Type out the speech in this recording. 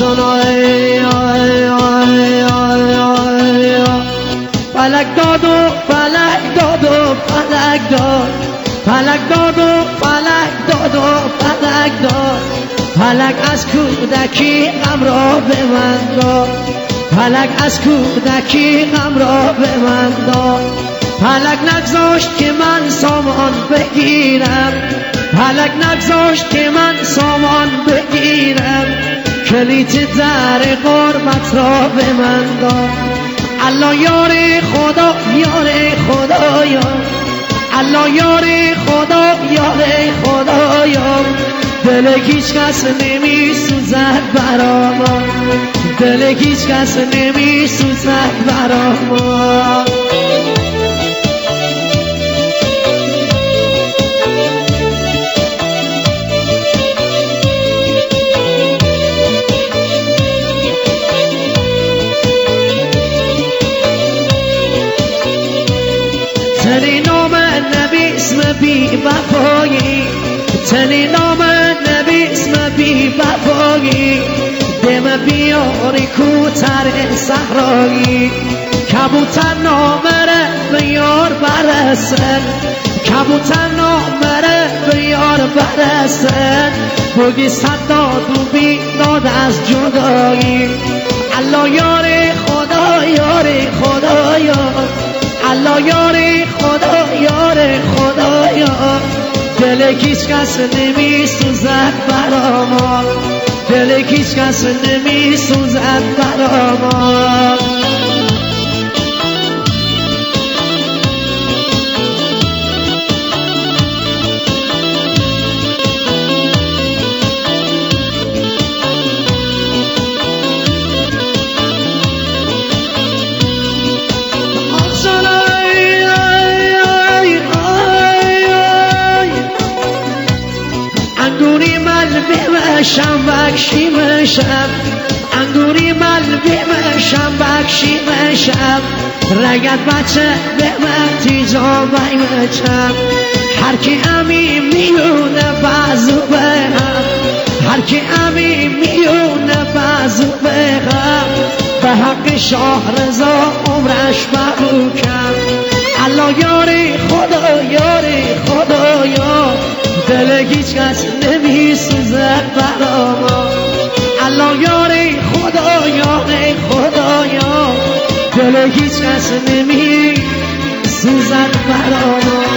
سنای فلک داد و فلک داد و فلک داد، فلک داد و فلک داد و فلک داد، فلک از کودکی غم را به من داد، فلک از کودکی غم را به من داد، فلک نگذاشت که من سامان بگیرم، فلک نگذاشت که من سامان بگیرم، کلید در غربت را به من داد. الله یار خدا یار خدایا، الله یار خدا یار خدایا، دل هیچ کس نمی سوزد برا ما، دل هیچ کس نمی سوزد برا ما. تنی نام نبی اسم بی وفایی، تنی نام نبی اسم بی وفایی، دم بیاری کوتر صحرایی، کبوتر نامره به یار برسن، کبوتر نامره به یار برسن، بگی صداد و بی داد از جدایی. الله یار خدا یار خدایا، الله یار خدا یار خدایا، دل هیچ کس نمی سوزد برا ما، دل هیچ کس نمی سوزد برا ما. انگوری مل بمشم بکشی مشم، انگوری مل بمشم بکشی مشم، رگت بچه بمتی جا بیمچم، هر کی امی میونه بازو بهم، هر کی امی میونه بازو بهم، به حق شاه رضا عمرش مبروکم. الله یاری خدا یاری خدایا، دل هیچ کس نمی سوزد برا ما، الله یاری خدا یاری خدایا، دل هیچ کس نمی سوزد برا ما.